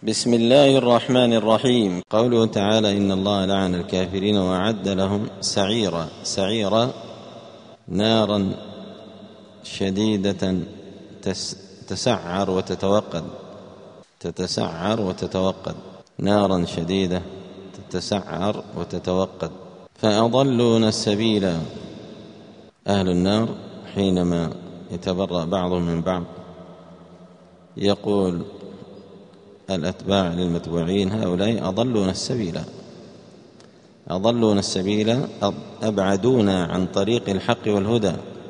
بسم الله الرحمن الرحيم. قوله تعالى: إن الله لعن الكافرين وأعد لهم سعيرا نارا شديدة تتسعر وتتوقد نارا شديدة تتسعر وتتوقد. فأضلون السبيل. أهل النار حينما يتبرأ بعضهم من بعض يقول الأتباع للمتبوعين: هؤلاء أضلون السبيل أبعدونا عن طريق الحق والهدى.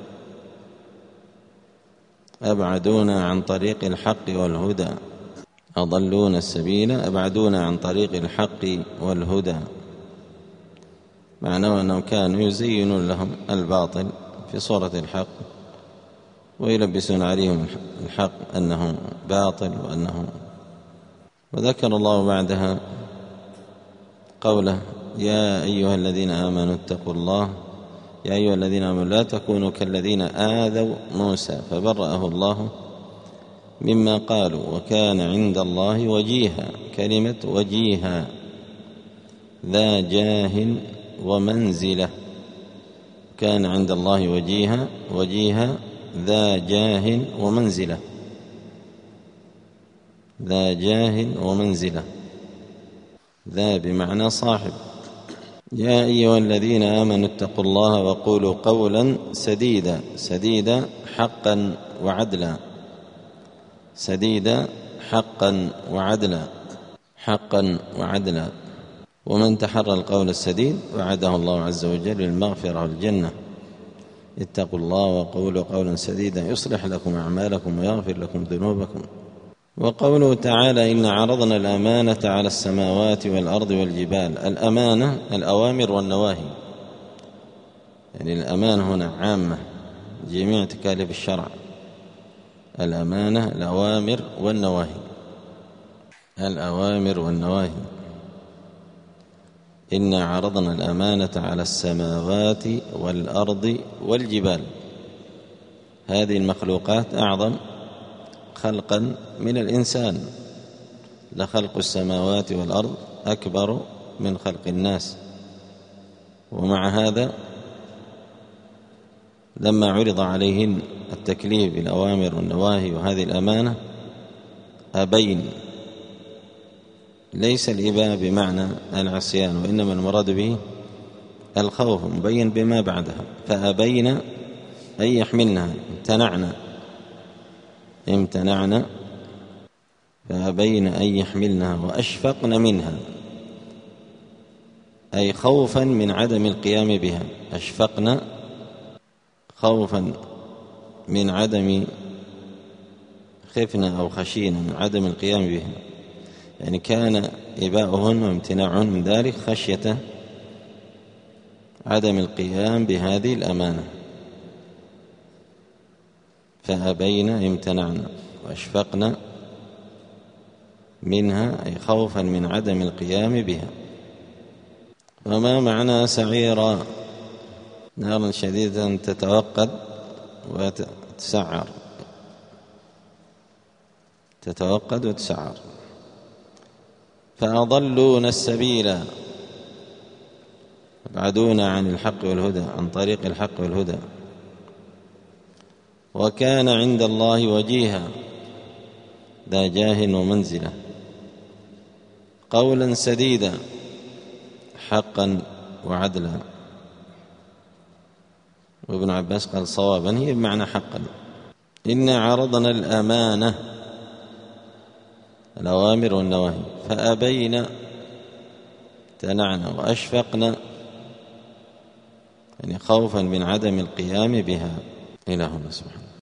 أضلون السبيل أبعدونا عن طريق الحق والهدى، معناه أنهم كانوا يزينون لهم الباطل في صورة الحق ويلبسون عليهم الحق أنه باطل وذكر الله بعدها قوله: يا أيها الذين آمنوا اتقوا الله، يا أيها الذين آمنوا لا تكونوا كالذين آذوا موسى فبرأه الله مما قالوا وكان عند الله وجيها. كلمة وجيها ذا جاه ومنزلة، كان عند الله وجيها ذا جاه ومنزلة. ذا بمعنى صاحب. يا أيها الذين آمنوا اتقوا الله وقولوا قولا سديدا حقا وعدلا. ومن تحرى القول السديد وعده الله عز وجل بالمغفرة والجنة. اتقوا الله وقولوا قولا سديدا يصلح لكم أعمالكم ويغفر لكم ذنوبكم. وقوله تعالى: إن عرضنا الأمانة على السماوات والأرض والجبال. الأمانة الأوامر والنواهي، يعني الأمانة هنا عامة جميع تكاليف الشرع. الأمانة الأوامر والنواهي. إنا عرضنا الأمانة على السماوات والأرض والجبال. هذه المخلوقات أعظم خلقا من الإنسان، لخلق السماوات والأرض أكبر من خلق الناس. ومع هذا لما عرض عليهن التكليف بالأوامر والنواهي وهذه الأمانة أبين. ليس الإباء بمعنى العصيان، وإنما المراد به الخوف مبين بما بعدها. فأبين أن يحملنها، امتنعنا فأبين أن يحملنها وأشفقن منها، أي خوفا من عدم القيام بها. أشفقن خوفا من عدم، خفنا أو خشينا من عدم القيام بها، يعني كان إباؤهن وامتناعهن من ذلك خشية عدم القيام بهذه الأمانة. فأبين امتنعنا وأشفقنا منها، أي خوفا من عدم القيام بها. وما معنى سعيرا؟ نار شديدة تتوقد وتسعر. فأضلون السبيل أبعدونا عن الحق والهدى، عن طريق الحق والهدى. وكان عند الله وجيها ذا جاه ومنزلة. قولا سديدا حقا وعدلا. وابن عباس قال صوابا هي بمعنى حقا. إنا عرضنا الأمانة الأوامر والنواهي فأبين امتنعنا وأشفقنا، يعني خوفا من عدم القيام بها. إلى هنا سبحانه.